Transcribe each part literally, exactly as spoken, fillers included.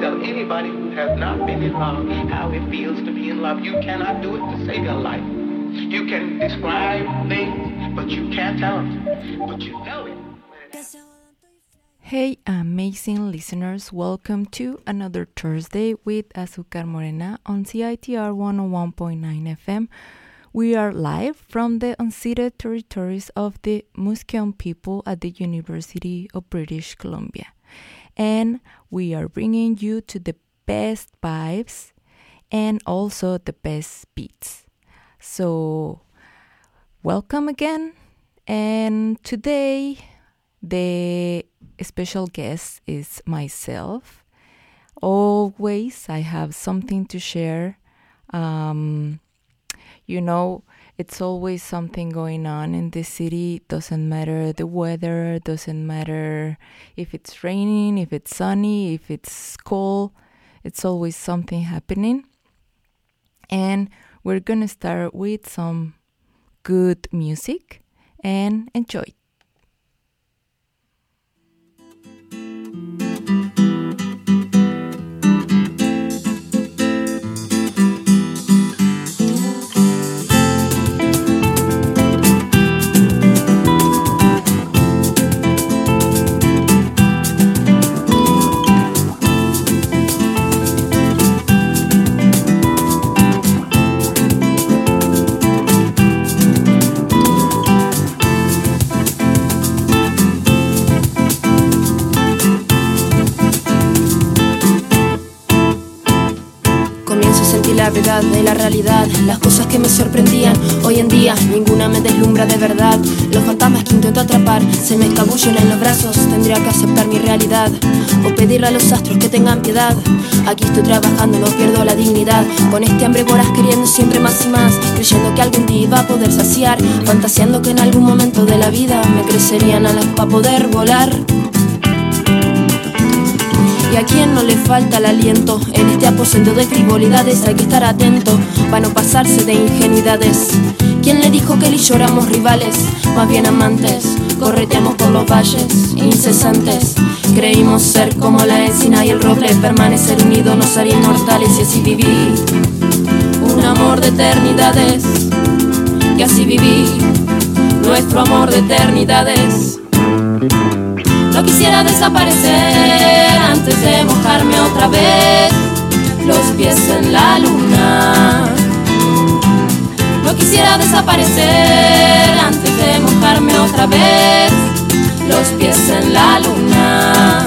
tell anybody who has not been in love how it feels to be in love. You cannot do it to save your life. You can describe things, but you can't tell them. But you know it. Hey, amazing listeners, welcome to another Thursday with Azúcar Morena on C I T R one oh one point nine F M. We are live from the unceded territories of the Musqueam people at the University of British Columbia. And we are bringing you to the best vibes and also the best beats. So, welcome again. And today, the special guest is myself. Always, I have something to share. Um, you know, it's always something going on in the city. Doesn't matter the weather, doesn't matter if it's raining, if it's sunny, if it's cold. It's always something happening. And we're gonna start with some good music and enjoy. La verdad de la realidad, las cosas que me sorprendían. Hoy en día ninguna me deslumbra de verdad. Los fantasmas que intento atrapar se me escabullen en los brazos. Tendría que aceptar mi realidad o pedirle a los astros que tengan piedad. Aquí estoy trabajando, no pierdo la dignidad. Con este hambre voraz queriendo siempre más y más, creyendo que algún día iba a poder saciar, fantaseando que en algún momento de la vida me crecerían alas para poder volar. Y a quien no le falta el aliento en este aposento de frivolidades, hay que estar atento para no pasarse de ingenuidades. ¿Quién le dijo que él y yo éramos rivales? Más bien amantes, correteamos por los valles incesantes. Creímos ser como la encina y el roble, permanecer unidos nos haría inmortales. Y así viví un amor de eternidades, y así viví nuestro amor de eternidades. No quisiera desaparecer antes de mojarme otra vez los pies en la luna. No quisiera desaparecer antes de mojarme otra vez los pies en la luna.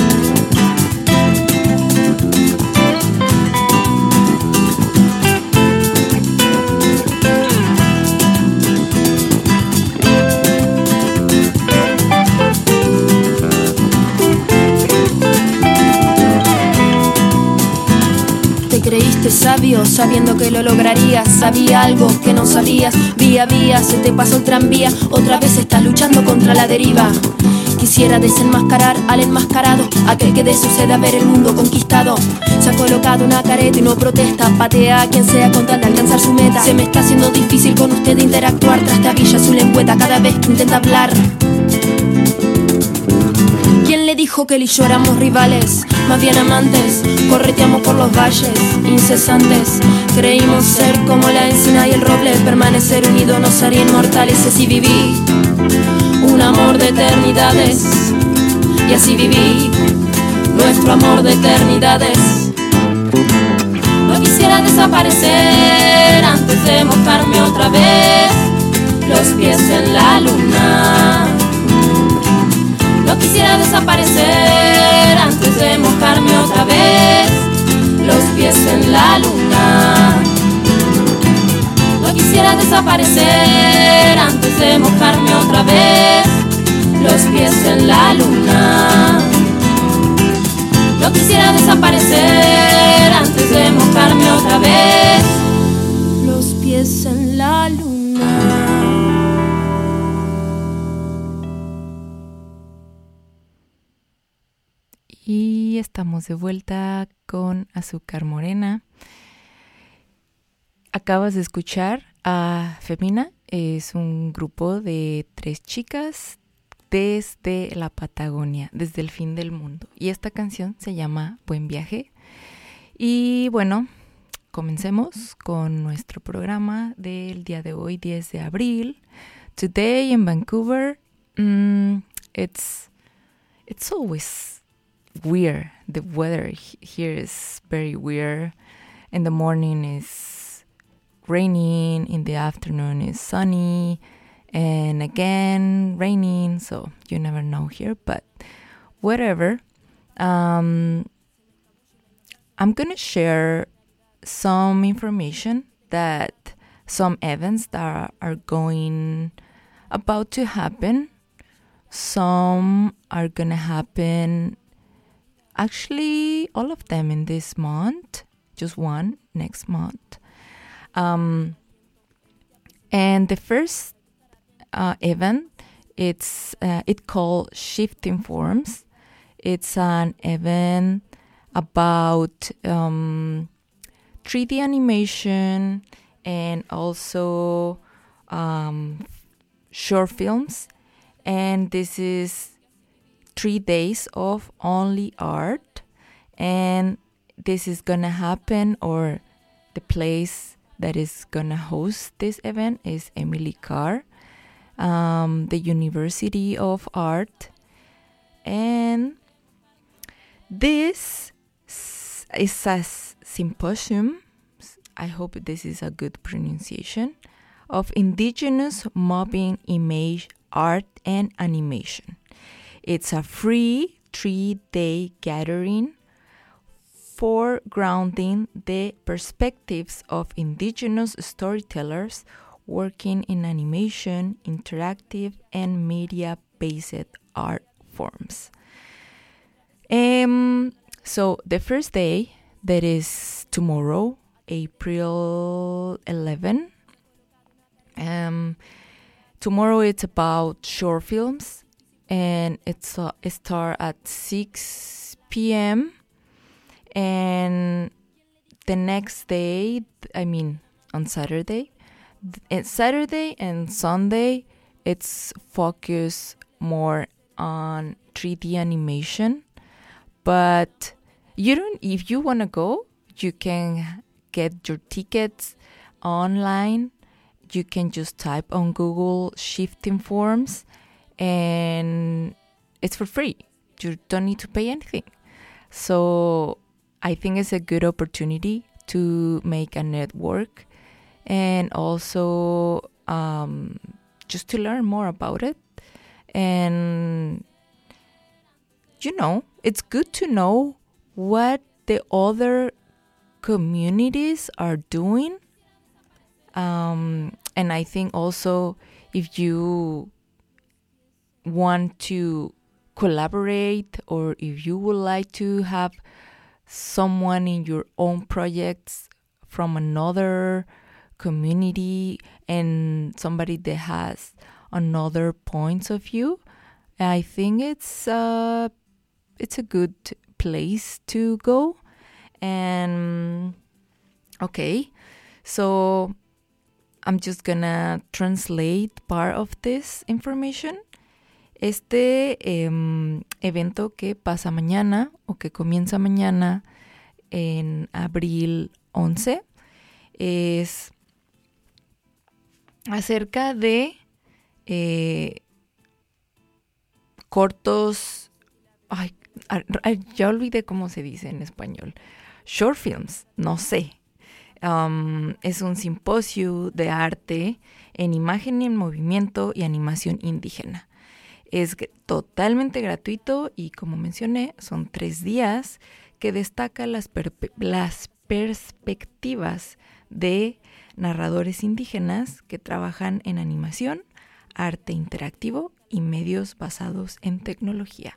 Creíste sabio sabiendo que lo lograrías. Sabía algo que no sabías. Vía vía se te pasó el tranvía. Otra vez estás luchando contra la deriva. Quisiera desenmascarar al enmascarado, aquel que de sucede a ver el mundo conquistado. Se ha colocado una careta y no protesta. Patea a quien sea con tal de alcanzar su meta. Se me está haciendo difícil con usted interactuar. Trastabilla su lengüeta cada vez que intenta hablar. ¿Quién le dijo que él y yo éramos rivales? Más bien amantes, correteamos por los valles incesantes. Creímos ser como la encina y el roble, permanecer unidos nos haría inmortales. Y así viví un amor de eternidades, y así viví nuestro amor de eternidades. No quisiera desaparecer antes de mojarme otra vez los pies en la luna. No quisiera desaparecer antes de mojarme otra vez los pies en la luna. No quisiera desaparecer antes de mojarme otra vez los pies en la luna. No quisiera desaparecer antes de mojarme otra vez los pies en la luna. Y estamos de vuelta con Azúcar Morena. Acabas de escuchar a Femina. Es un grupo de tres chicas desde la Patagonia, desde el fin del mundo. Y esta canción se llama Buen Viaje. Y bueno, comencemos con nuestro programa del día de hoy, diez de abril. Today in Vancouver, mm, it's it's always weird. The weather here is very weird. In the morning is raining, in the afternoon is sunny, and again raining, so you never know here, but whatever. Um, I'm gonna share some information that some events that are, are going about to happen. Some are gonna happen, actually all of them in this month, just one next month. Um, and the first uh, event, it's uh, it called Shifting Forms. It's an event about um, three D animation and also um, short films. And this is three days of only art. And this is gonna happen, or the place that is gonna host this event is Emily Carr, um, the University of Art. And this is a symposium, I hope this is a good pronunciation, of indigenous mobbing image art and animation. It's a free three-day gathering for grounding the perspectives of indigenous storytellers working in animation, interactive, and media-based art forms. Um, so the first day, that is tomorrow, April eleventh. Um, tomorrow it's about short films, and it's uh, it starts at six p.m. And the next day, I mean on Saturday, it's Saturday and Sunday, it's focused more on three D animation. But you don't, if you want to go, you can get your tickets online. You can just type on Google Shifting Forms, and it's for free. You don't need to pay anything. So I think it's a good opportunity to make a network, and also um, just to learn more about it. And you know, it's good to know what the other communities are doing. Um, and I think also if you want to collaborate, or if you would like to have someone in your own projects from another community and somebody that has another points of view, I think it's uh it's a good place to go. And okay, so I'm just gonna translate part of this information. Este eh, evento que pasa mañana, o que comienza mañana en abril once, es acerca de eh, cortos, ay, ay, ya olvidé cómo se dice en español, short films, no sé. Um, es un simposio de arte en imagen y en movimiento y animación indígena. Es totalmente gratuito y, como mencioné, son tres días que destaca las, perpe- las perspectivas de narradores indígenas que trabajan en animación, arte interactivo y medios basados en tecnología.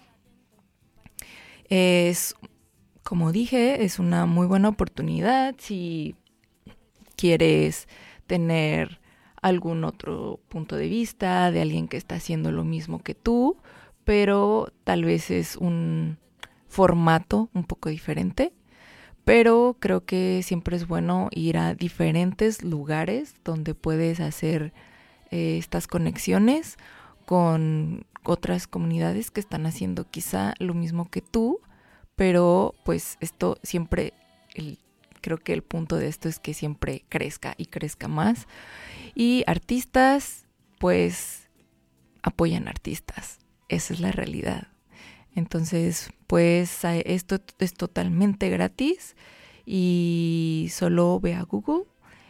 Es, como dije, es una muy buena oportunidad si quieres tener algún otro punto de vista de alguien que está haciendo lo mismo que tú, pero tal vez es un formato un poco diferente. Pero creo que siempre es bueno ir a diferentes lugares donde puedes hacer eh, estas conexiones con, otras comunidades que están haciendo quizá lo mismo que tú, pero pues esto siempre, el, creo que el punto de esto es que siempre crezca y crezca más. Y artistas, pues apoyan artistas, esa es la realidad. Entonces, pues esto es totalmente gratis y solo ve a Google,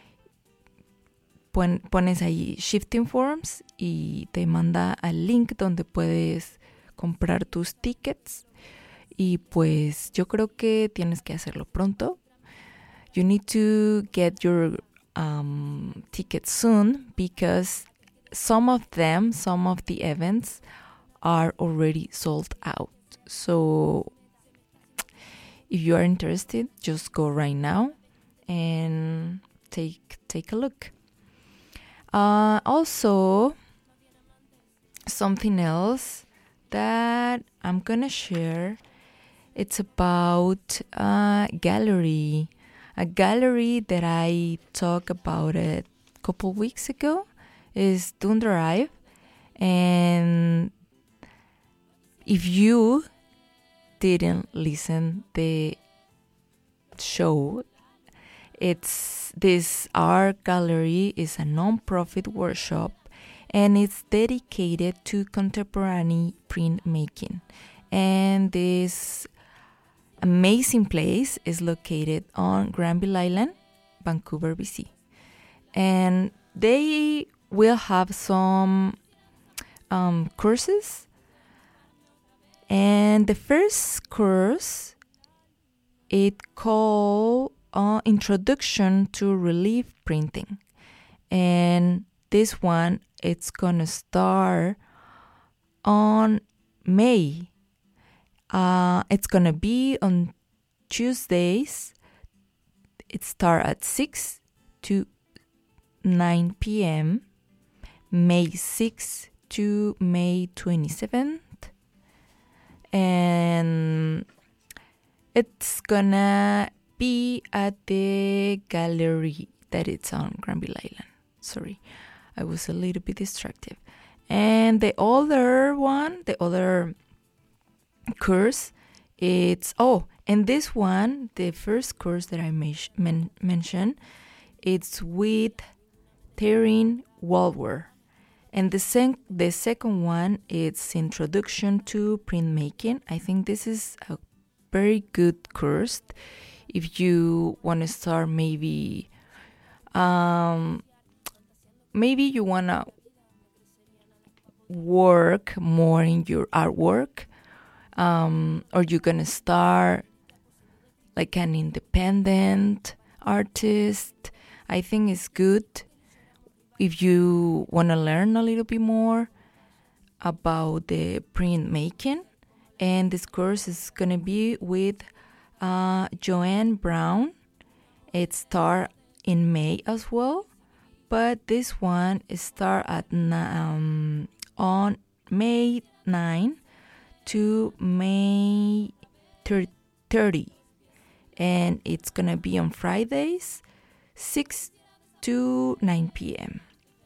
pon, pones ahí Shifting Forms y te manda al link donde puedes comprar tus tickets. Y pues yo creo que tienes que hacerlo pronto. You need to get your um, tickets soon because some of them, some of the events are already sold out. So if you are interested, just go right now and take take a look. Uh, also, something else that I'm gonna share, it's about a gallery, a gallery that I talked about it a couple weeks ago, is Don't Drive. And if you didn't listen the show, it's this art gallery is a non-profit workshop and it's dedicated to contemporary printmaking. And this amazing place is located on Granville Island, Vancouver, B C. And they will have some um, courses. And the first course, it called uh, Introduction to Relief Printing. And this one, it's gonna start on May. Uh, it's gonna be on Tuesdays. It starts at six to nine p.m. May sixth to May twenty-seventh. And it's gonna be at the gallery that it's on Granville Island. Sorry, I was a little bit distracted. And the other one, the other course, it's, oh, and this one, the first course that I men- mentioned, it's with Taryn Walwer. And the, sec- the second one, it's Introduction to Printmaking. I think this is a very good course if you want to start maybe, um, maybe you want to work more in your artwork, um, or you're going to start like an independent artist. I think it's good if you want to learn a little bit more about the printmaking. And this course is going to be with uh, Joanne Brown. It starts in May as well, but this one starts at um, on May ninth to May thirtieth, and it's going to be on Fridays, six to nine p.m.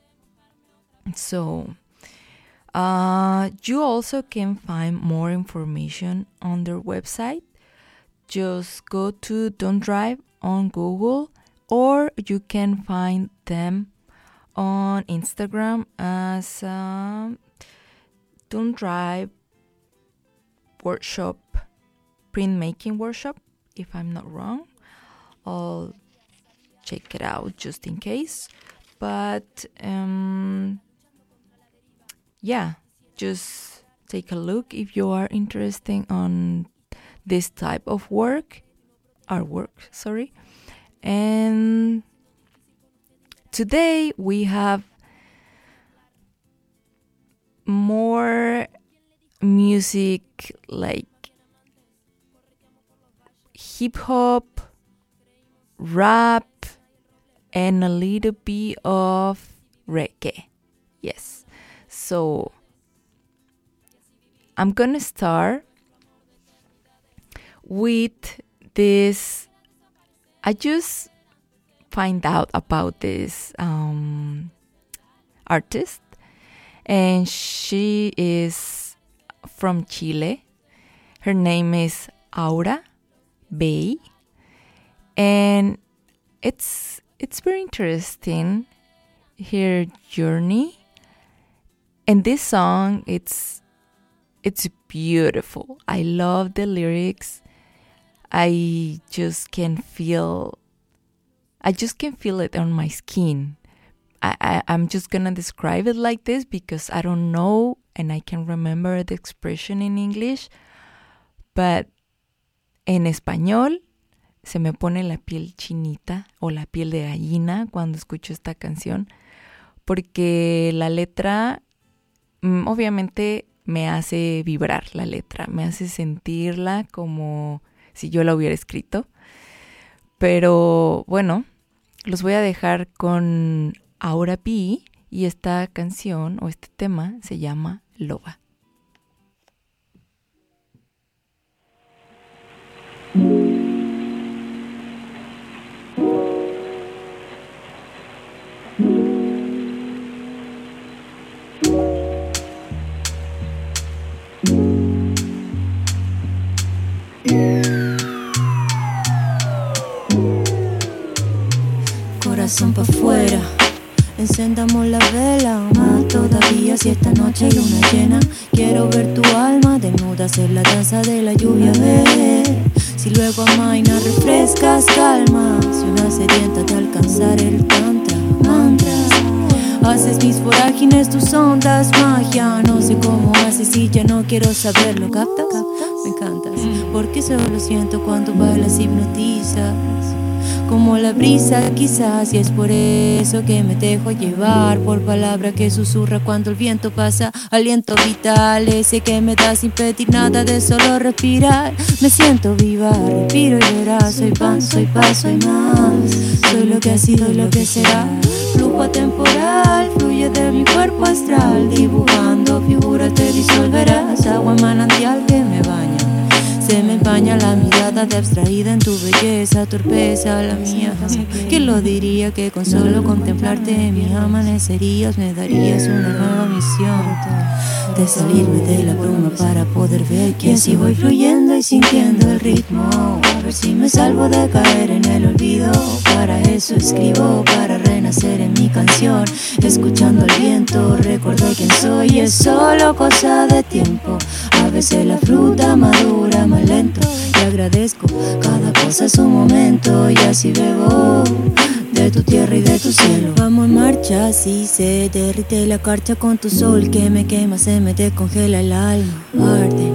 So uh, you also can find more information on their website. Just go to Don't Drive on Google, or you can find them on Instagram as um, Don't Drive Workshop, Printmaking Workshop, if I'm not wrong. I'll check it out just in case. But um, yeah, just take a look if you are interested on this type of work, artwork, sorry. And today we have more music like hip hop, rap, and a little bit of reggae. Yes. So I'm gonna start with this. I just find out about this um, artist, and she is from Chile. Her name is Aura Bay, and it's it's very interesting, her journey. And this song, it's it's beautiful. I love the lyrics. I just can feel I just can feel it on my skin. I, I, I'm just gonna describe it like this because I don't know and I can remember the expression in English, but en español se me pone la piel chinita o la piel de gallina cuando escucho esta canción, porque la letra mm, obviamente me hace vibrar, la letra me hace sentirla como si yo la hubiera escrito. Pero bueno, los voy a dejar con Aura P y esta canción o este tema se llama Loba. Corazón pa' afuera, encendamos la vela, más todavía si esta noche hay luna llena. Quiero ver tu alma desnuda, hacer la danza de la lluvia, ver si luego amaina refrescas calma. Si una sedienta de alcanzar el tantra, mantras, haces mis vorágines, tus ondas, magia. No sé cómo haces y ya no quiero saberlo. ¿Captas? Me encantas, porque solo siento cuando bailas, hipnotizas como la brisa quizás, y es por eso que me dejo llevar por palabra que susurra cuando el viento pasa. Aliento vital, ese que me da sin pedir nada de solo respirar. Me siento viva, respiro y verás. Soy pan, soy paz, soy más. Soy lo que ha sido y lo que será. Flujo atemporal, fluye de mi cuerpo astral. Dibujando figuras te disolverás. Agua manantial que me baña. Se me empaña la mirada de abstraída en tu belleza, torpeza la mía. ¿Quién lo diría que con solo contemplarte en mis amanecerías me darías una nueva misión? De salirme de la bruma para poder ver que así voy fluyendo y sintiendo el ritmo. A ver si me salvo de caer en el olvido. Para eso escribo, para renacer en mi canción. Escuchando el viento, recordé quién soy. Es solo cosa de tiempo. A veces la fruta madura más lento. Y agradezco cada cosa a su momento. Y así bebo de tu tierra y de tu cielo. Vamos en marcha, si se derrite la carcha con tu sol que me quema, se me descongela el alma. Arde,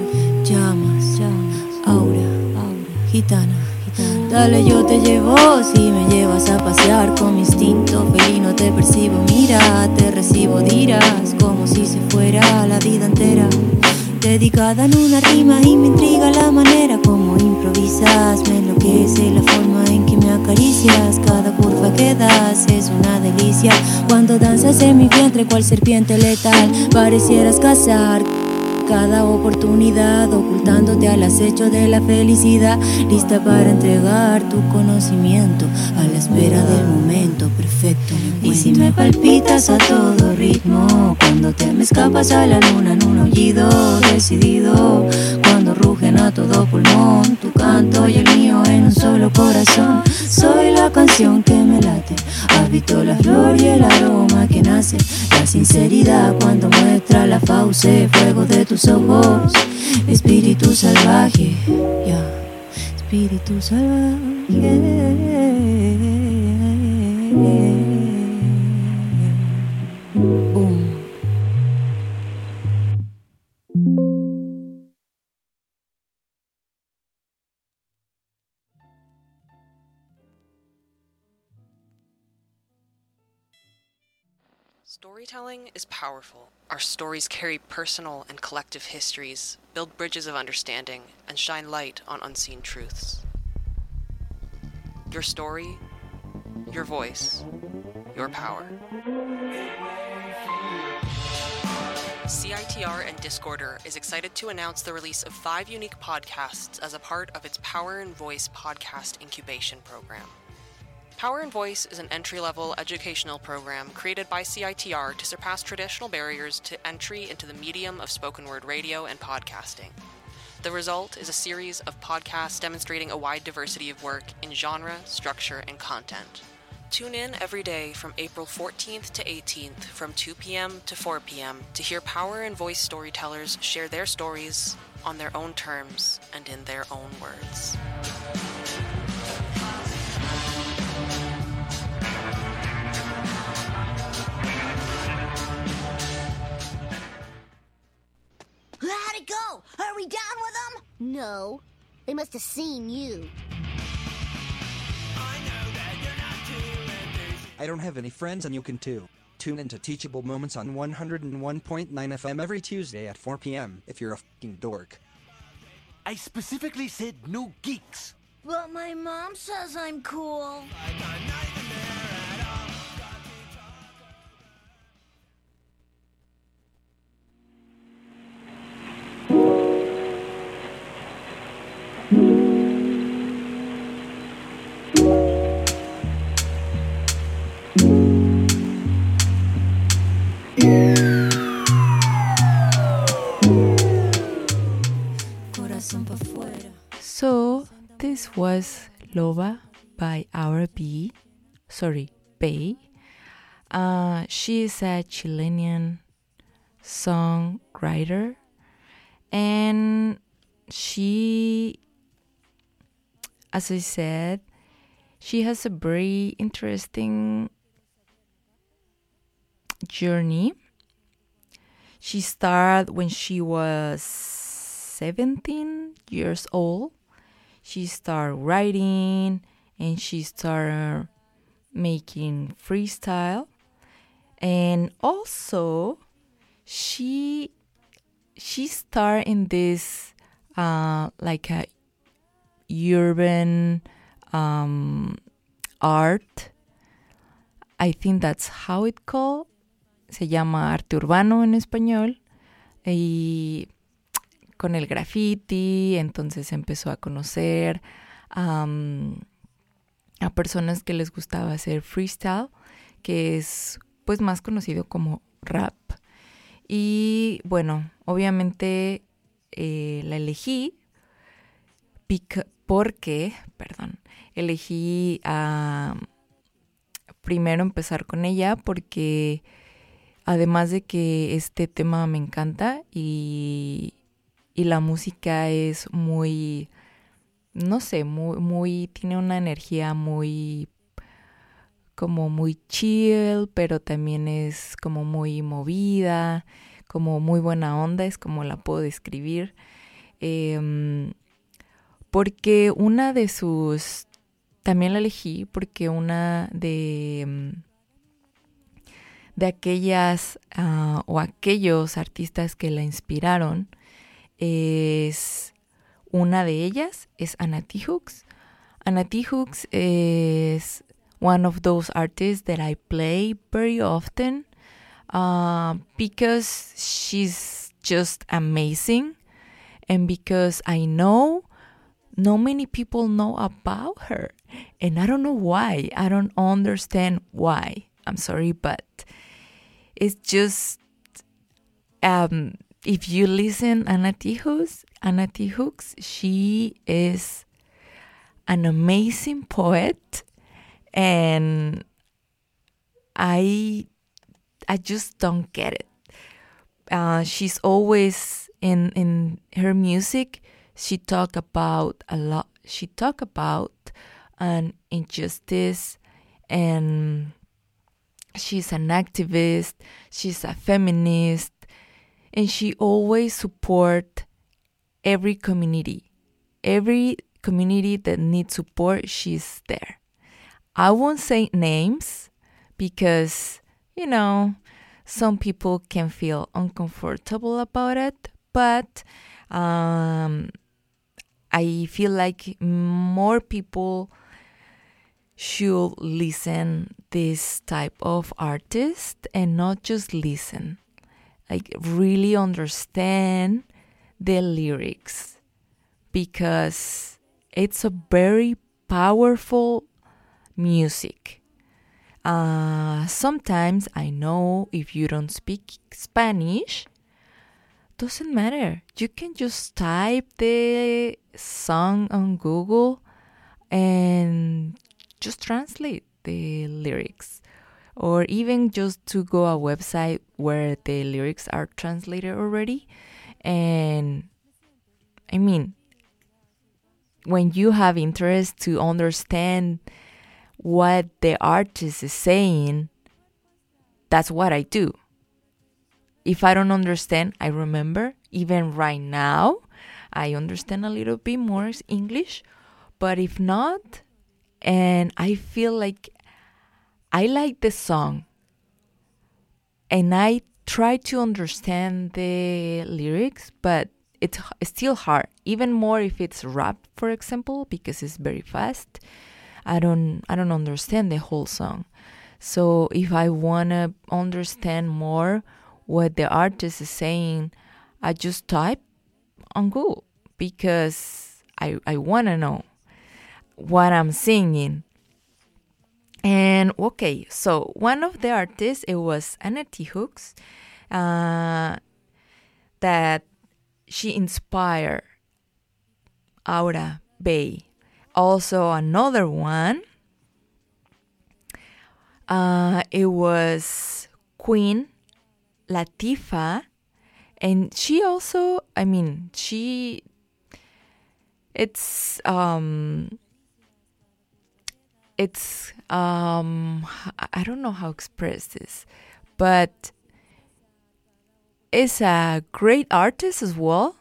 llamas, aura, gitana. Dale, yo te llevo, si me llevas a pasear con mi instinto felino te percibo, mira, te recibo, dirás, como si se fuera la vida entera dedicada en una rima, y me intriga la manera como improvisas, me enloquece la forma en que me acaricias, cada curva que das es una delicia, cuando danzas en mi vientre cual serpiente letal, parecieras cazar cada oportunidad, ocultándote al acecho de la felicidad, lista para entregar tu conocimiento a la espera del momento perfecto. Y si me palpitas a todo ritmo, cuando te me escapas a la luna en un aullido decidido, cuando rugen a todo pulmón tu canto y el mío en un solo corazón, soy la canción que me late, habito la flor y el aroma que nace, la sinceridad cuando muestra la fauce, fuego de tus ojos, espíritu salvaje, ya, yeah. Espíritu salvaje. Boom. Storytelling is powerful. Our stories carry personal and collective histories, build bridges of understanding, and shine light on unseen truths. Your story, your voice, your power. C I T R and Discorder is excited to announce the release of five unique podcasts as a part of its Power and Voice podcast incubation program. Power and Voice is an entry-level educational program created by C I T R to surpass traditional barriers to entry into the medium of spoken word radio and podcasting. The result is a series of podcasts demonstrating a wide diversity of work in genre, structure, and content. Tune in every day from April fourteenth to eighteenth from two p.m. to four p.m. to hear Power and Voice storytellers share their stories on their own terms and in their own words. How'd it go? Are we done with them? No. They must have seen you. I don't have any friends and you can too. Tune into Teachable Moments on one oh one point nine F M every Tuesday at four p.m. if you're a fucking dork. I specifically said no geeks. But my mom says I'm cool. So this was Loba by Aura B. Sorry, Bay. Uh, she is a Chilean songwriter, and she, as I said, she has a very interesting journey. She started when she was seventeen years old. She started writing and she started making freestyle. And also she she started in this uh, like a urban um, art. I think that's how it called. Se llama arte urbano en español. Y con el graffiti, entonces empezó a conocer um, a personas que les gustaba hacer freestyle, que es pues más conocido como rap. Y bueno, obviamente eh, la elegí pica- porque, perdón, elegí uh, primero empezar con ella porque además de que este tema me encanta y Y la música es muy, no sé, muy, muy, tiene una energía muy, como muy chill, pero también es como muy movida, como muy buena onda, es como la puedo describir. Eh, porque una de sus, también la elegí porque una de, de aquellas uh, o aquellos artistas que la inspiraron, es una de ellas es Anna T. Hooks. Anna T. Hooks is one of those artists that I play very often uh, because she's just amazing and because I know not many people know about her and I don't know why. I don't understand why. I'm sorry, but it's just um if you listen Anna T. Hooks, Anna T. Hooks, she is an amazing poet, and I I just don't get it. Uh, she's always in in her music. She talk about a lot. She talk about an injustice, and she's an activist. She's a feminist. And she always support every community. Every community that needs support, she's there. I won't say names because, you know, some people can feel uncomfortable about it. But um, I feel like more people should listen this type of artist and not just listen. Like really understand the lyrics because it's a very powerful music. Uh, sometimes I know if you don't speak Spanish, doesn't matter. You can just type the song on Google and just translate the lyrics. Or even just to go a website where the lyrics are translated already. And I mean, when you have interest to understand what the artist is saying, that's what I do. If I don't understand, I remember, even right now, I understand a little bit more English. But if not, and I feel like I like the song, and I try to understand the lyrics, but it's still hard, even more if it's rap, for example, because it's very fast. I don't I don't understand the whole song. So if I want to understand more what the artist is saying, I just type on Google because I, I want to know what I'm singing. And okay, so one of the artists, it was Anna Tijoux, uh, that she inspired Aura Bay. Also another one, uh, it was Queen Latifah, and she also, I mean, she, it's, um, it's, um, I don't know how to express this, but is a great artist as well.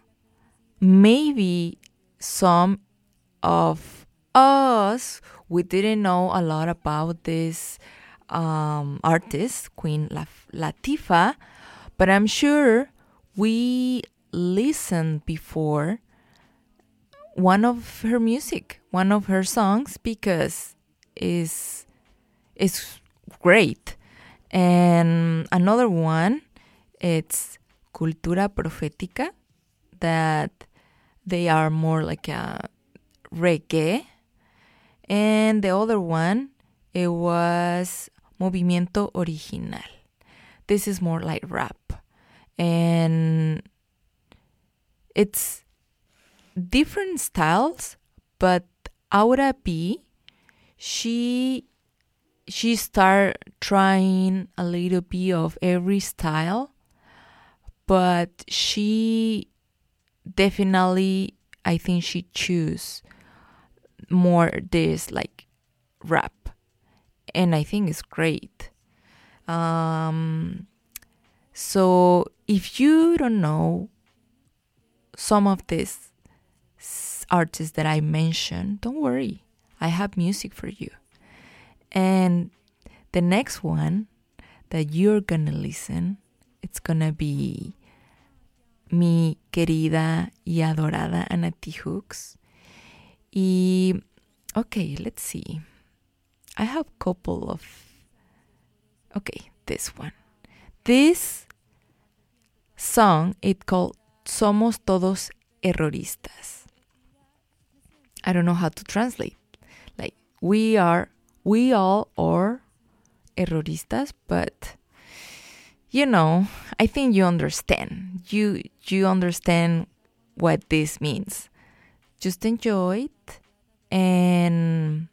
Maybe some of us, we didn't know a lot about this um, artist, Queen Latifah, but I'm sure we listened before one of her music, one of her songs, because it's, it's great. And another one, it's Cultura Profética, that they are more like a reggae. And the other one, it was Movimiento Original. This is more like rap. And it's different styles, but Aura B, she she started trying a little bit of every style, but she definitely, I think she choose more this like rap, and I think it's great. Um, so if you don't know some of these artists that I mentioned, don't worry, I have music for you. And the next one that you're gonna listen, it's gonna be mi querida y adorada Anna Tijoux. Y, okay, let's see. I have a couple of, okay, this one. This song, it's called Somos Todos Erroristas. I don't know how to translate. Like, we are, we all are erroristas, but you know, I think you understand. You you understand what this means. Just enjoy it, and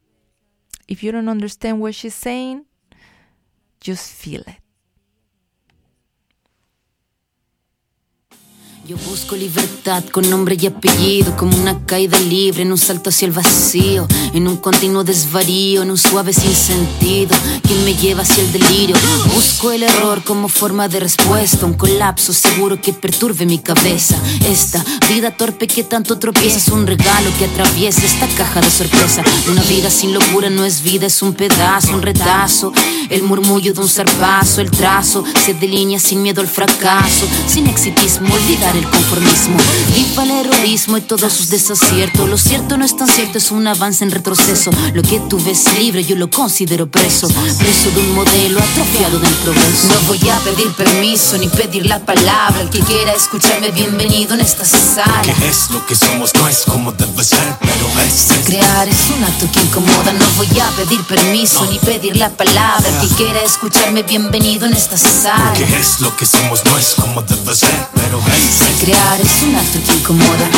if you don't understand what she's saying, just feel it. Yo busco libertad con nombre y apellido, como una caída libre en un salto hacia el vacío, en un continuo desvarío, en un suave sinsentido que me lleva hacia el delirio. Busco el error como forma de respuesta, un colapso seguro que perturbe mi cabeza. Esta vida torpe que tanto tropieza es un regalo que atraviesa esta caja de sorpresa. Una vida sin locura no es vida, es un pedazo, un retazo, el murmullo de un zarpazo, el trazo se delinea sin miedo al fracaso, sin exitismo, olvidar el conformismo. Viva el heroísmo y todos sus desaciertos. Lo cierto no es tan cierto, es un avance en retroceso. Lo que tú ves libre yo lo considero preso, preso de un modelo atrofiado del progreso. No voy a pedir permiso ni pedir la palabra. El que quiera escucharme, bienvenido en esta sala. ¿Qué es lo que somos? No es como debe ser, pero es, es. Crear es un acto que incomoda. No voy a pedir permiso no. ni pedir la palabra. El que quiera escucharme, bienvenido en esta sala. ¿Qué es lo que somos? No es como debe ser, pero es, es. Crear es un acto que incomoda.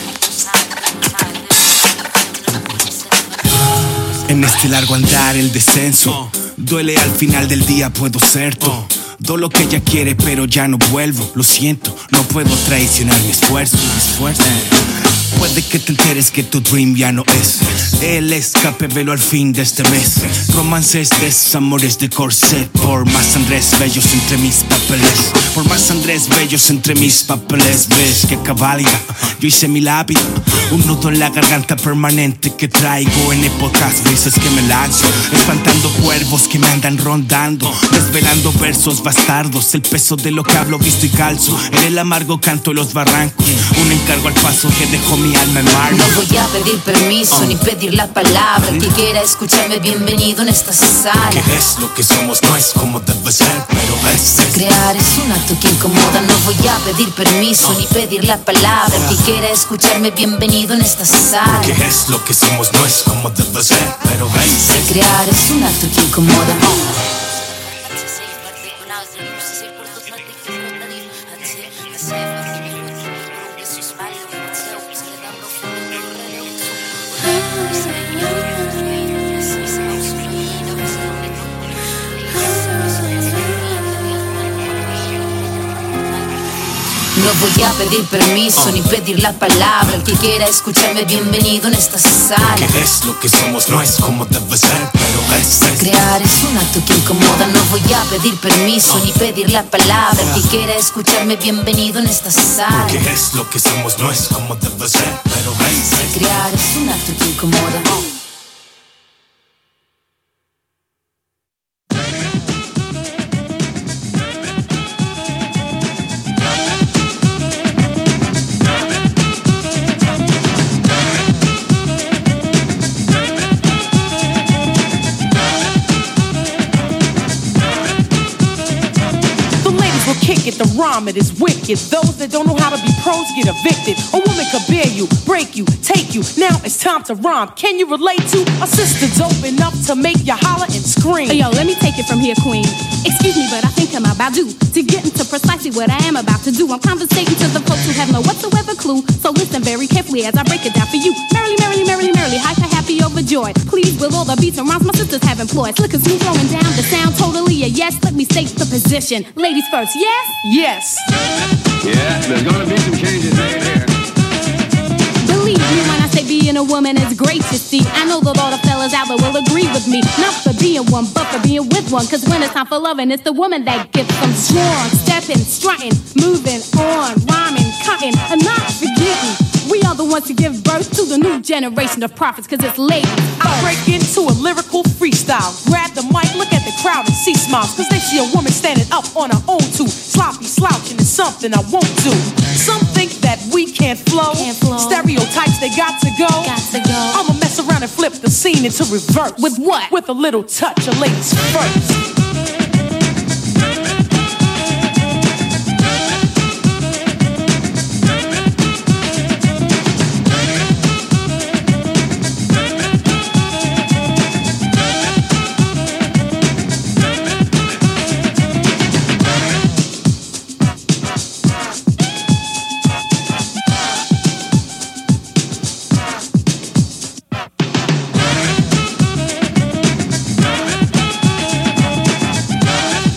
En este largo andar el descenso duele, al final del día puedo ser tú. Do lo que ella quiere pero ya no vuelvo. Lo siento, no puedo traicionar mi esfuerzo, mi esfuerzo. Puede que te enteres que tu dream ya no es el escape, velo al fin de este mes. Romances, desamores de corset. Por más Andrés bellos entre mis papeles. Por más Andrés bellos entre mis papeles. Ves que cabalga, yo hice mi lápiz. Un nudo en la garganta permanente que traigo en épocas veces que me lanzo. Espantando cuervos que me andan rondando. Desvelando versos bastardos. El peso de lo que hablo visto y calzo. En el amargo canto de los barrancos. Un encargo al paso que dejó mi alma en mar. No voy a pedir permiso oh. ni pedir la palabra. El que quiera escucharme, bienvenido en esta sala. ¿Qué es lo que somos? No es como debe ser, pero es, es. Crear es un acto que incomoda. No voy a pedir permiso oh. ni pedir la palabra. El que quiera escucharme, bienvenido en esta sala. ¿Qué es lo que somos? No es como debe ser, pero es, es. Crear es un acto que incomoda. Oh. No voy a pedir permiso oh. ni pedir la palabra. El que quiera escucharme, bienvenido en esta sala. ¿Qué es lo que somos? No es como debe ser, pero es, es. Crear es un acto que incomoda. No voy a pedir permiso oh. ni pedir la palabra. El que quiera escucharme, bienvenido en esta sala. ¿Qué es lo que somos? No es como debe ser, pero es, es. Crear es un acto que incomoda. Oh. Kick it, the rhyme, it is wicked. Those that don't know how to be pros get evicted. A woman could bear you, break you, take you. Now it's time to rhyme. Can you relate to a sister dope enough to make you holler and scream? Hey, yo, let me take it from here, queen. Excuse me, but I think I'm about due to get into precisely what I am about to do. I'm conversating to the folks who have no whatsoever clue. So listen very carefully as I break it down for you. Merrily, merrily, merrily, merrily, hyper, happy, overjoyed. Please, with all the beats and rhymes my sisters have employed. Slick and smooth, throwing down the sound, totally a yes. Let me state the position. Ladies first, yes? Yes. Yeah, there's gonna be some changes made here. Believe me when I say being a woman is great, you see. I know that all the fellas out there will agree with me. Not for being one, but for being with one. Cause when it's time for loving, it's the woman that gets them strong. Stepping, strutting, moving on, rhyming, cutting, and not forgetting. We are the ones to give birth to the new generation of prophets, cause it's ladies I break into a lyrical freestyle. Grab the mic, look at the crowd and see smiles. Cause they see a woman standing up on her own too. Sloppy slouching is something I won't do. Some think that we can't flow, can't flow. Stereotypes, they got to go. Got to go. I'ma mess around and flip the scene into reverse. With what? With a little touch of ladies first.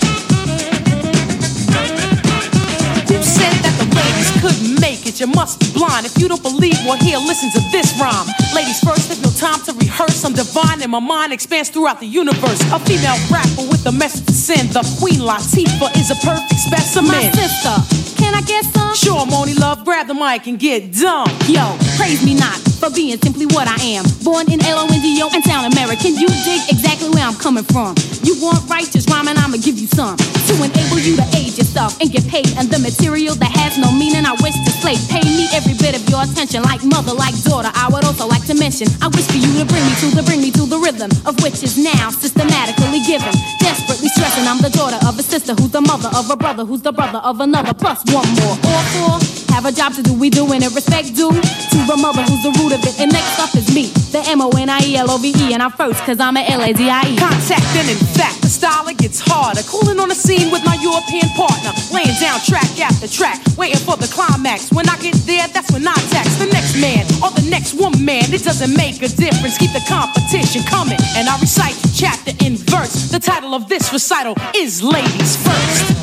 You must be blind. If you don't believe, well, here, listen to this rhyme. Ladies first, there's no time to rehearse. I'm divine and my mind expands throughout the universe. A female rapper with a message to send. The Queen Latifah is a perfect specimen. My sister, can I get some? Sure, Moni Love, grab the mic and get dumb. Yo, praise me not for being simply what I am. Born in L O N D O and sound American. You dig exactly where I'm coming from. You want righteous rhyming, I'ma give you some. To enable you to age yourself and get paid. And the material that has no meaning, I wish to slay. Pay me every bit of your attention, like mother, like daughter. I would also like to mention, I wish for you to bring me to the, bring me to the rhythm of which is now systematically given. Desperately stressing, I'm the daughter of a sister who's the mother of a brother who's the brother of another. Plus one more. All four have a job to do, we doing it respect due to the mother who's the root of it. And next up is me, the M O N I E L O V E. And I'm first cause I'm a L A D I E. Contact and in fact, the style it gets harder. Cooling on the scene with my European partner. Laying down track after track, waiting for the climax. When I get there, that's when I tax the next man or the next woman, man. It doesn't make a difference, keep the competition coming. And I recite chapter and verse. The title of this recital is Ladies First.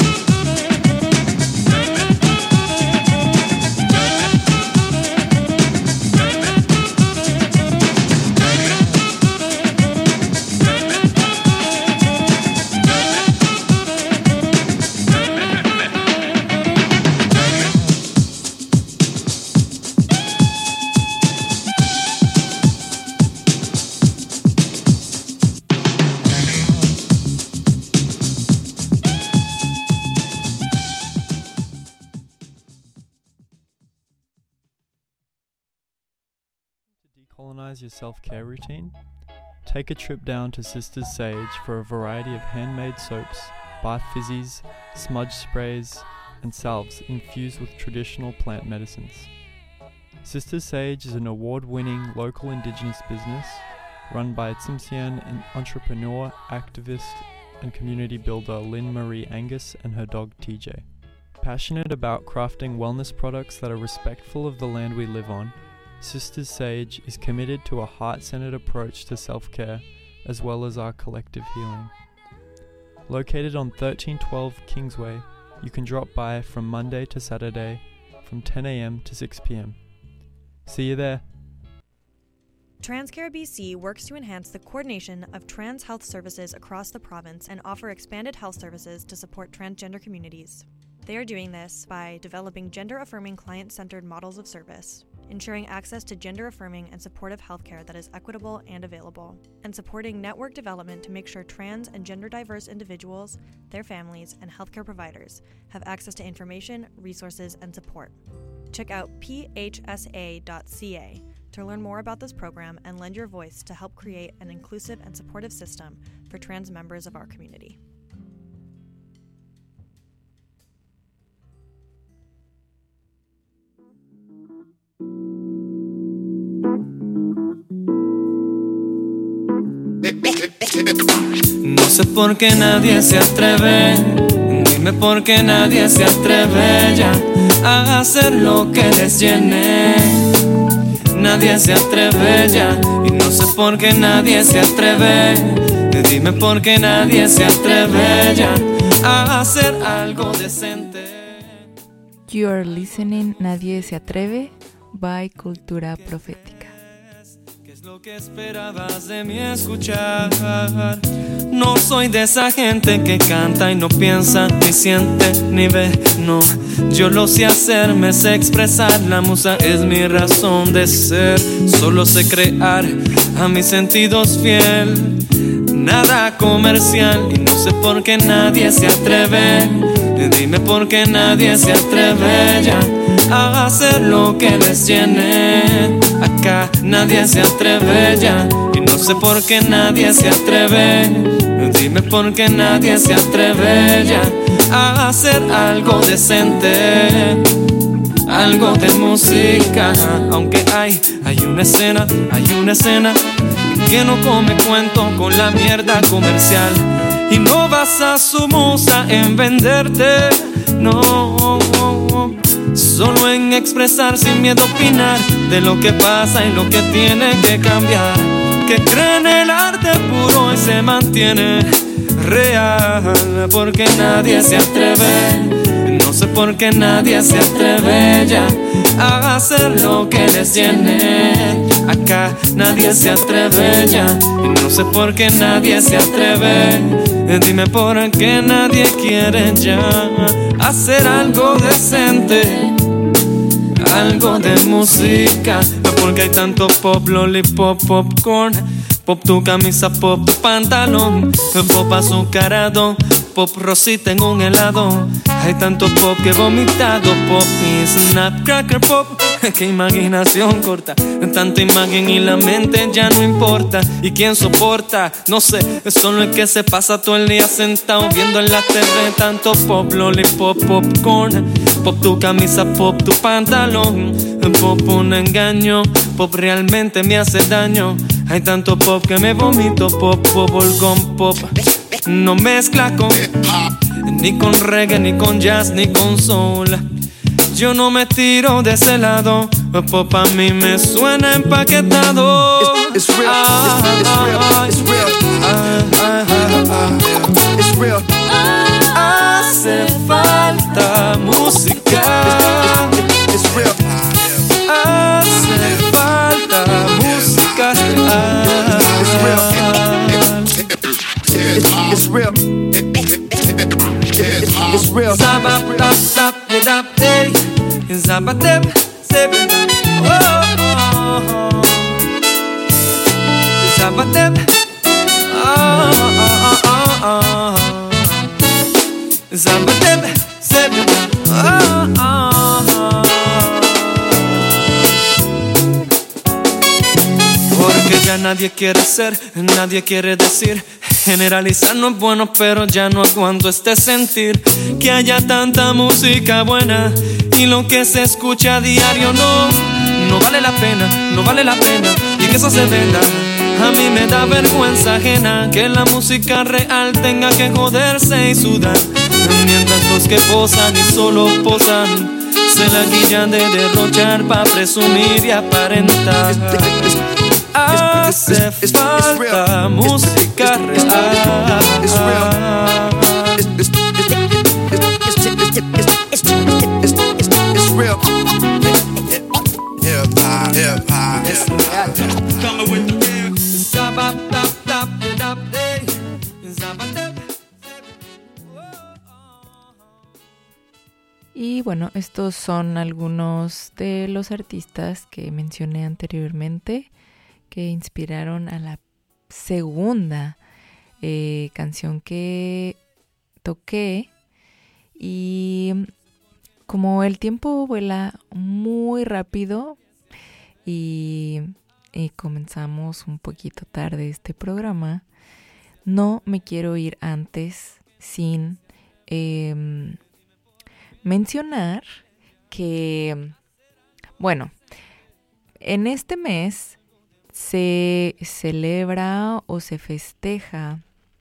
Decolonize your self-care routine? Take a trip down to Sisters Sage for a variety of handmade soaps, bath fizzies, smudge sprays, and salves infused with traditional plant medicines. Sisters Sage is an award-winning local indigenous business run by Tsimshian entrepreneur, activist, and community builder Lynn Marie Angus and her dog T J. Passionate about crafting wellness products that are respectful of the land we live on, Sisters Sage is committed to a heart-centered approach to self-care as well as our collective healing. Located on thirteen twelve Kingsway, you can drop by from Monday to Saturday from ten a.m. to six p.m. See you there. TransCare B C works to enhance the coordination of trans health services across the province and offer expanded health services to support transgender communities. They are doing this by developing gender-affirming client-centered models of service, ensuring access to gender-affirming and supportive healthcare that is equitable and available, and supporting network development to make sure trans and gender-diverse individuals, their families, and healthcare providers have access to information, resources, and support. Check out P H S A dot C A to learn more about this program and lend your voice to help create an inclusive and supportive system for trans members of our community. No sé por qué nadie se atreve, dime por qué nadie se atreve ya a hacer lo que les llene. Nadie se atreve ya, y no sé por qué nadie se atreve, dime por qué nadie se atreve ya a hacer algo decente. You are listening Nadie se atreve by Cultura Profética. Lo que esperabas de mí escuchar. No soy de esa gente que canta y no piensa, ni siente, ni ve. No, yo lo sé hacer, me sé expresar. La musa es mi razón de ser. Solo sé crear, a mis sentidos fiel. Nada comercial y no sé por qué nadie se atreve. Dime por qué nadie se atreve ya a hacer lo que les llene. Acá nadie se atreve ya, y no sé por qué nadie se atreve. Dime por qué nadie se atreve ya a hacer algo decente, algo de música. Aunque hay, hay una escena, hay una escena que no come cuento con la mierda comercial. Y no basa su musa en venderte, no, solo en expresar sin miedo a opinar de lo que pasa y lo que tiene que cambiar. Que cree en el arte puro y se mantiene real, porque nadie se atreve, No sé por qué nadie se atreve ya a hacer lo que les llene. Acá nadie se atreve ya. No sé por qué nadie se atreve. Dime por qué nadie quiere ya hacer algo decente, algo de música. Porque hay tanto pop, lollipop, popcorn, pop tu camisa, pop tu pantalón, pop azucarado, pop rosita en un helado. Hay tanto pop que he vomitado, pop y snap cracker pop. Qué imaginación corta, tanta imagen y la mente ya no importa. ¿Y quién soporta? No sé, es solo el que se pasa todo el día sentado viendo en la T V. Tanto pop, lollipop, popcorn, pop tu camisa, pop tu pantalón, pop un engaño, pop realmente me hace daño. Hay tanto pop que me vomito, pop, pop, volcón, pop. No mezcla con ni con reggae, ni con jazz, ni con soul. Yo no me tiro de ese lado. Pop a mí me suena empaquetado. It's, it's real, ah, it's, it's real, it's real, ah, ah, ah, ah, it's real. Hace falta música. It's, it's real. Hace falta música. Ah, it's real. It's real. It's real. Zabap, tap, tap, tap, day. Zabap, tap, seven. Oh, oh, oh. Zabap, tap. Oh, oh, oh, oh. Zabap, tap, seven. Oh, oh, oh. Porque ya nadie quiere ser, nadie quiere decir. Generalizar no es bueno, pero ya no aguanto este sentir. Que haya tanta música buena y lo que se escucha a diario no, no vale la pena, no vale la pena. Y que eso se venda, a mí me da vergüenza ajena. Que la música real tenga que joderse y sudar, mientras los que posan y solo posan se la guillan de derrochar pa' presumir y aparentar. Hace falta música real. It's real. Hip hop, hip hop, hip hop. Coming with the real. Zabap, tap, tap, tap, day. Zabap, tap. Y bueno, estos son algunos de los artistas que mencioné anteriormente que inspiraron a la segunda eh, canción que toqué. Y como el tiempo vuela muy rápido y, y comenzamos un poquito tarde este programa, no me quiero ir antes sin eh, mencionar que, bueno, en este mes se celebra o se festeja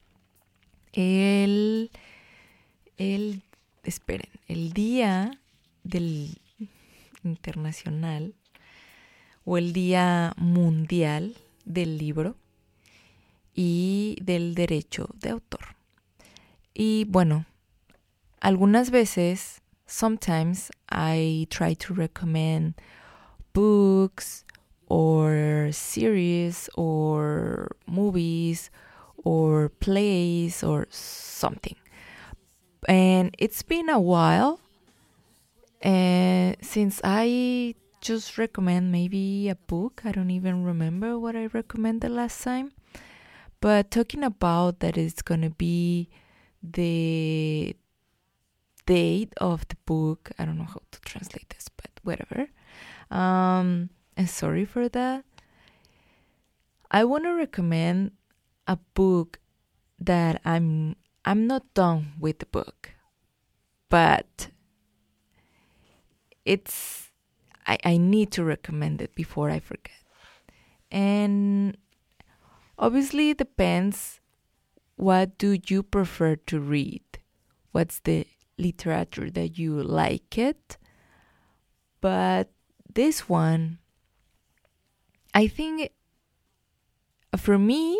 el, el, esperen, el Día del Internacional o el Día Mundial del Libro y del Derecho de Autor. Y bueno, algunas veces, sometimes I try to recommend books or series or movies or plays or something. And it's been a while uh, since I just recommend maybe a book. I don't even remember what I recommended last time. But talking about that, it's going to be the date of the book. I don't know how to translate this, but whatever. Um... And sorry for that. I want to recommend a book that I'm I'm not done with the book, but it's I, I need to recommend it before I forget. And obviously it depends what do you prefer to read. What's the literature that you like it? But this one, I think for me,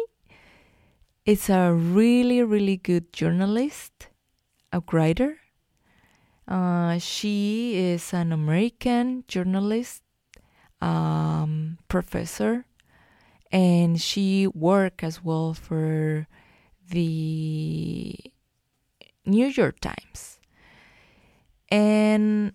it's a really, really good journalist, a writer. Uh, she is an American journalist, um, professor, and she worked as well for the New York Times. And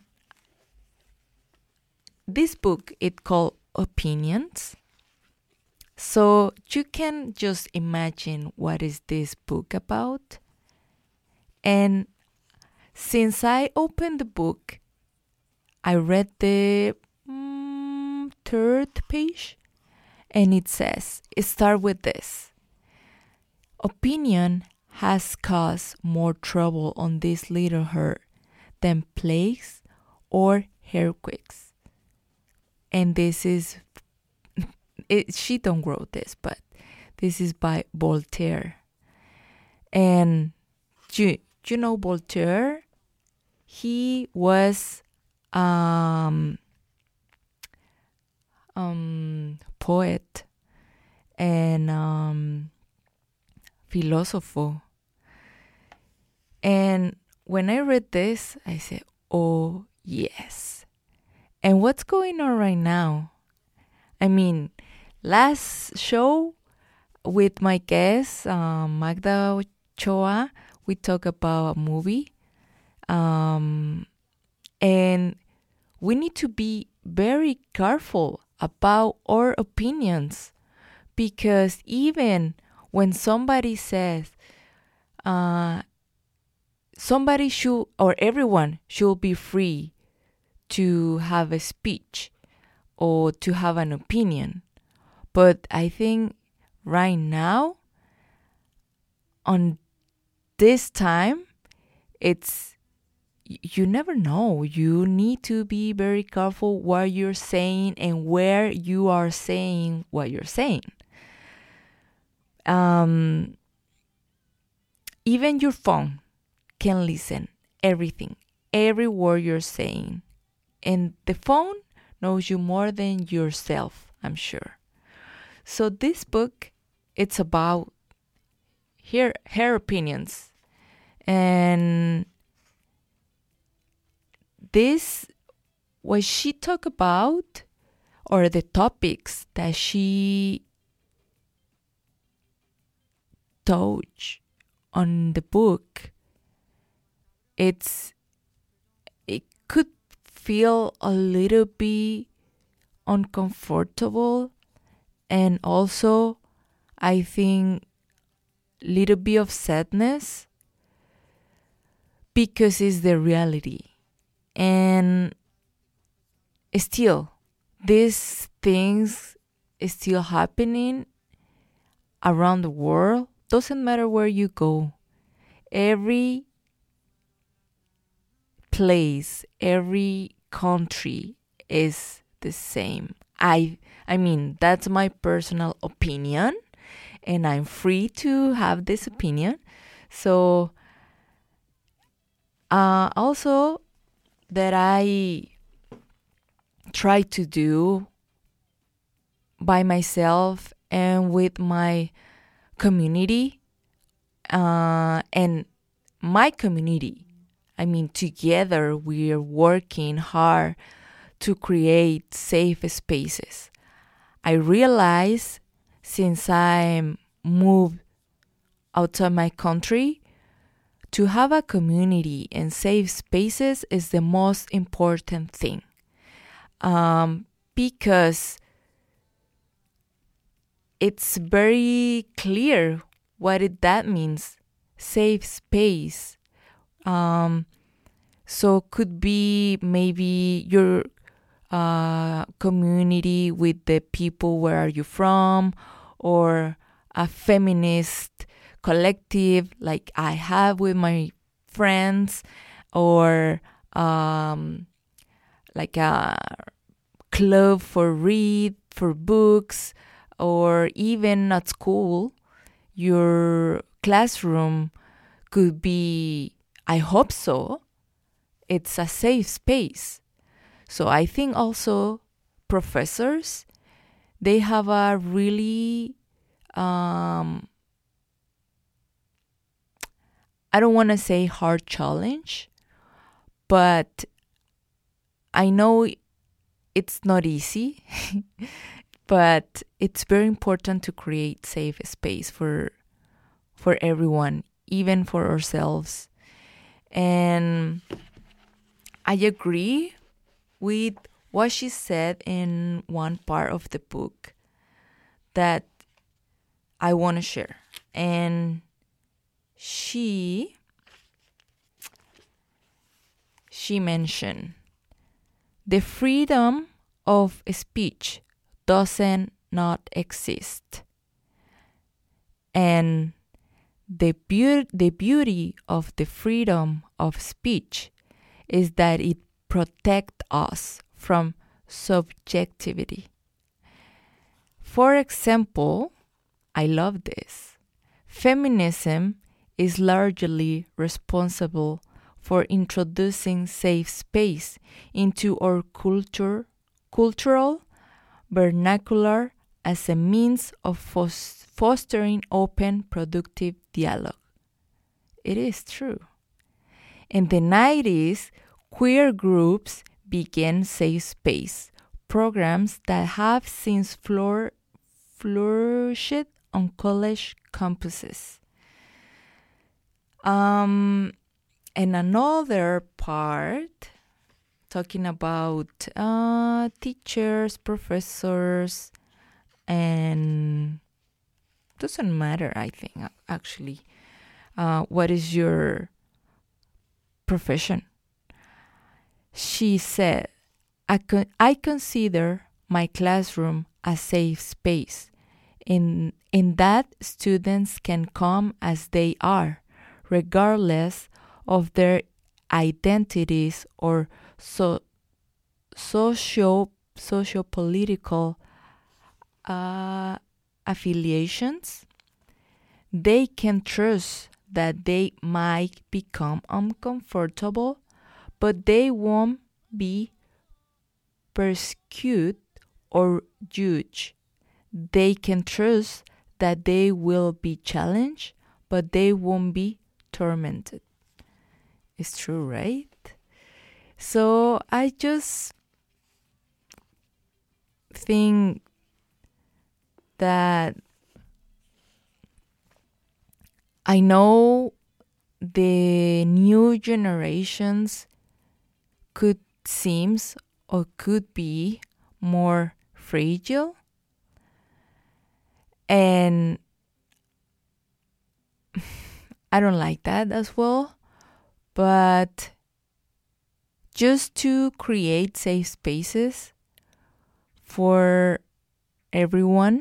this book, it called Opinions. So you can just imagine what is this book about. And since I opened the book, I read the mm, third page, and it says, it starts with this. Opinion has caused more trouble on this little earth than plagues or earthquakes. And this is, it, she don't wrote this, but this is by Voltaire. And you, you know Voltaire? He was um, um, poet and um, philosopher. And when I read this, I said, oh, yes. And what's going on right now? I mean, last show with my guest, um, Magda Ochoa, we talked about a movie. Um, and we need to be very careful about our opinions, because even when somebody says uh, somebody should, or everyone should be free to have a speech or to have an opinion. But I think right now, on this time, it's, you never know. You need to be very careful what you're saying and where you are saying what you're saying. Um, even your phone can listen everything, every word you're saying. And the phone knows you more than yourself, I'm sure. So this book, it's about her, her opinions. And this, what she talked about, or the topics that she touched on the book, it's, it could feel a little bit uncomfortable, and also I think little bit of sadness, because it's the reality. And still, these things is still happening around the world. Doesn't matter where you go. Every place, every country is the same. I I mean, that's my personal opinion, and I'm free to have this opinion. So uh, also that I try to do by myself and with my community, uh, and my community. I mean, together we are working hard to create safe spaces. I realize since I moved outside my country, to have a community and safe spaces is the most important thing. Um, because it's very clear what it, that means, safe space. Um, so could be maybe your uh, community with the people where are you from, or a feminist collective like I have with my friends, or um, like a club for read, for books, or even at school, your classroom could be, I hope so, it's a safe space. So I think also professors, they have a really, um, I don't want to say hard challenge, but I know it's not easy, but it's very important to create safe space for for everyone, even for ourselves. And I agree with what she said in one part of the book that I want to share. And she she mentioned the freedom of speech doesn't not exist. And the, beau- the beauty of the freedom of speech is that it protects us from subjectivity. For example, I love this. Feminism is largely responsible for introducing safe space into our culture, cultural vernacular as a means of fos- fostering open, productive dialogue. It is true. In the nineties, queer groups began safe space programs that have since flour- flourished on college campuses. Um, and another part, talking about uh, teachers, professors, and doesn't matter, I think, actually, uh, what is your profession. She said, I, con- I consider my classroom a safe space in, in that students can come as they are, regardless of their identities or so, socio socio-political uh, affiliations. They can trust that they might become uncomfortable, but they won't be persecuted or judged. They can trust that they will be challenged, but they won't be tormented. It's true, right? So I just think that I know the new generations could seems or could be more fragile, and I don't like that as well. But just to create safe spaces for everyone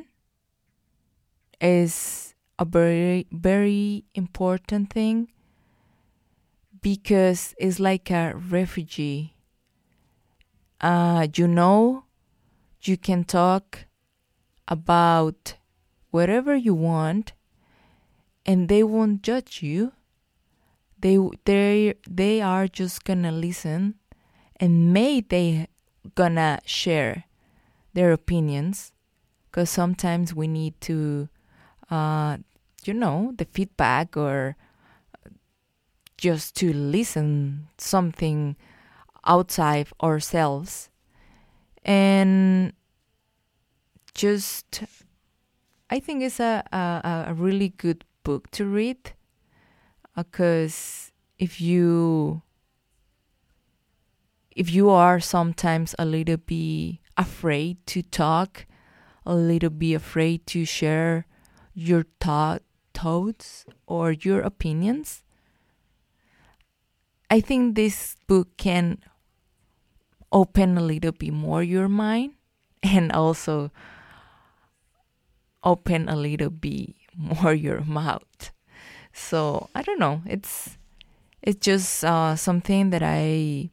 is a very, very important thing, because it's like a refugee. Uh, you know, you can talk about whatever you want, and they won't judge you. They they they are just gonna listen, and may they gonna share their opinions, because sometimes we need to, uh, you know, the feedback, or just to listen something outside ourselves. And just, I think it's a, a, a really good book to read, because if you if you are sometimes a little bit afraid to talk, a little bit afraid to share your thought, thoughts or your opinions, I think this book can open a little bit more your mind, and also open a little bit more your mouth. So I don't know. It's it's just uh, something that I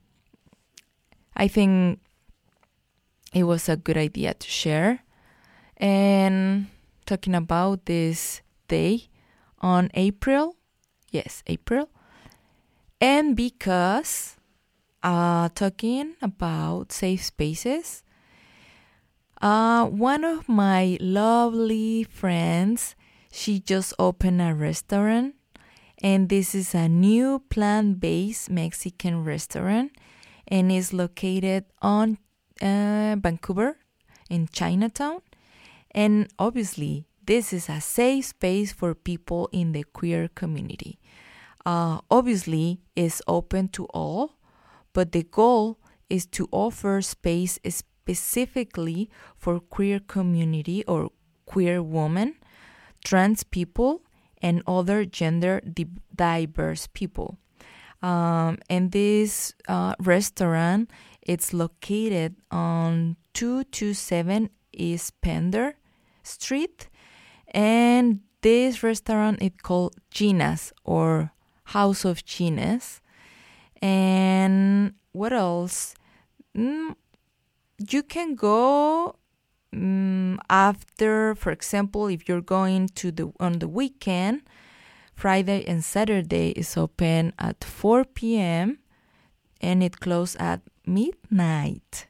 I think it was a good idea to share. And talking about this day on April, yes, April, and because uh, talking about safe spaces, uh, one of my lovely friends, she just opened a restaurant, And this is a new plant-based Mexican restaurant, and is located on uh, Vancouver in Chinatown. And obviously, this is a safe space for people in the queer community. Uh, obviously, it's open to all, but the goal is to offer space specifically for queer community or queer women, trans people, and other gender di- diverse people. Um, and this uh, restaurant, it's located on two twenty-seven East Pender Street. And this restaurant is called Gina's, or House of Gina's. And what else? Mm, you can go um, after, for example, if you're going to the on the weekend, Friday and Saturday is open at four p.m. and it closes at midnight.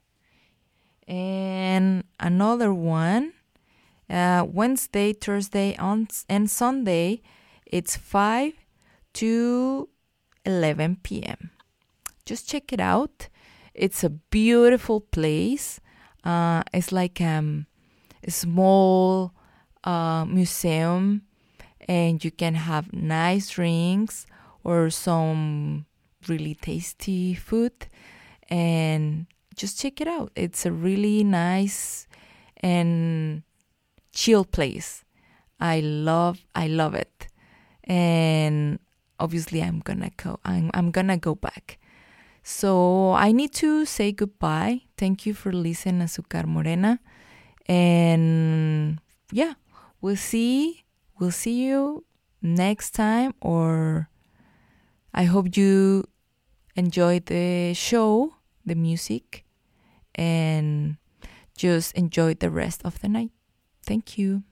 And another one, uh, Wednesday, Thursday, on, and Sunday, it's five to eleven p.m. Just check it out. It's a beautiful place. Uh, it's like um, a small uh, museum, and you can have nice drinks or some really tasty food, and just check it out. It's a really nice and chill place. I love, I love it, and obviously I'm gonna go. I'm I'm gonna go back. So I need to say goodbye. Thank you for listening, Azúcar Morena, and yeah, we'll see. We'll see you next time, or I hope you enjoyed the show, the music, and just enjoy the rest of the night. Thank you.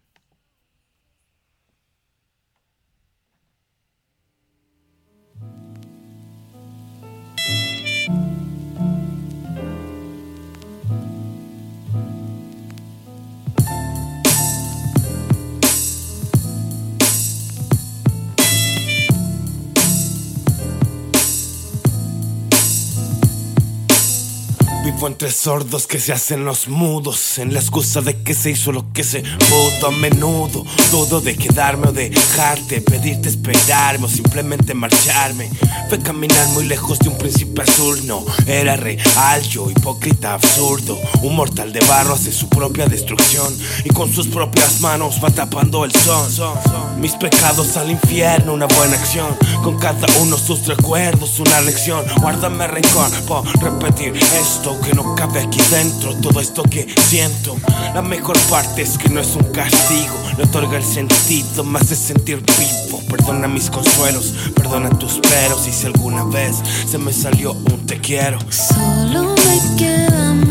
Vivo entre sordos que se hacen los mudos, en la excusa de que se hizo lo que se pudo. A menudo dudo de quedarme o dejarte, pedirte esperarme o simplemente marcharme. Fue caminar muy lejos de un príncipe azul. No era real, yo hipócrita absurdo. Un mortal de barro hace su propia destrucción y con sus propias manos va tapando el sol. Mis pecados al infierno, una buena acción. Con cada uno sus recuerdos, una lección. Guárdame rencor por repetir esto que no cabe aquí dentro, todo esto que siento. La mejor parte es que no es un castigo, le otorga el sentido, me hace sentir vivo. Perdona mis consuelos, perdona tus peros, y si alguna vez se me salió un te quiero. Solo me queda